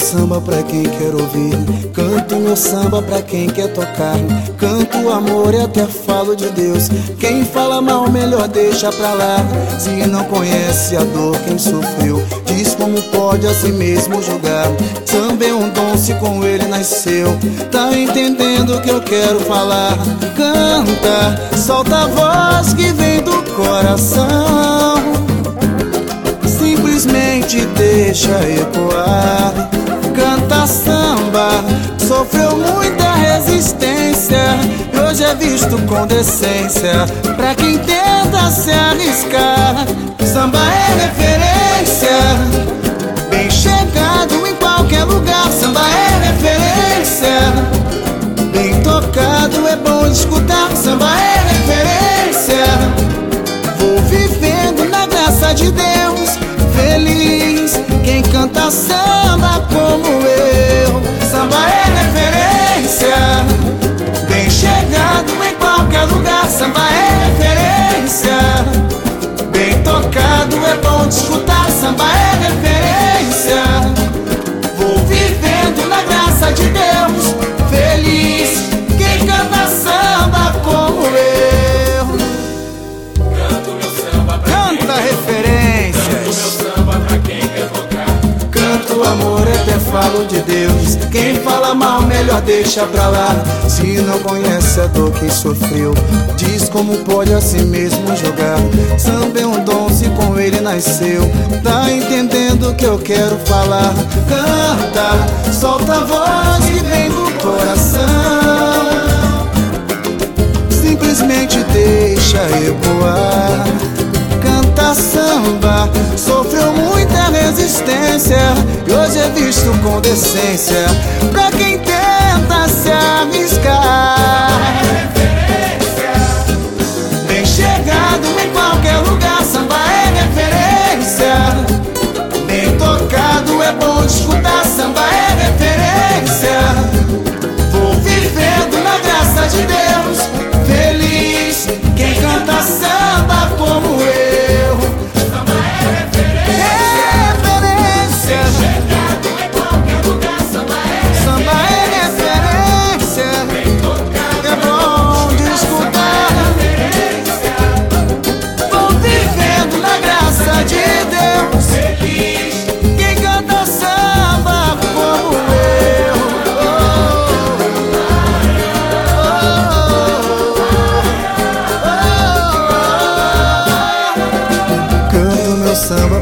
samba pra quem quer ouvir, canto meu samba pra quem quer tocar. Canto o amor e até falo de Deus. Quem fala mal melhor deixa pra lá. Se não conhece a dor quem sofreu, diz como pode a si mesmo julgar. Samba é um dom se com ele nasceu, tá entendendo o que eu quero falar? Canta, solta a voz que vem do coração, simplesmente deixa ecoar. Canta samba, sofreu muita resistência e hoje é visto com decência pra quem tenta se arriscar. Samba é referência, bem chegado em qualquer lugar. Samba é referência, bem tocado, é bom de escutar. Samba é referência, vou vivendo na graça de Deus, feliz quem canta samba como eu. Samba é referência, bem chegado em qualquer lugar. Samba é referência, bem tocado, é bom de escutar. Samba é referência, vou vivendo na graça de Deus, feliz quem canta samba como eu. Canto meu samba pra Canta referências, Canto meu samba pra quem quer tocar. canto amor até falo de Deus. Quem fala mal melhor deixa pra lá. Se não conhece a dor quem sofreu, diz como pode a si mesmo jogar. Samba é um dom se com ele nasceu, tá entendendo o que eu quero falar? Canta, solta a voz que vem do coração, simplesmente deixa ecoar. Canta samba, sofreu muita resistência e hoje é visto com decência pra quem tenta se arriscar. Bem chegado em qualquer lugar. Samba é referência, bem tocado, é bom de escutar. Samba é referência, vou vivendo na graça de Deus, feliz quem canta samba como eu. Samba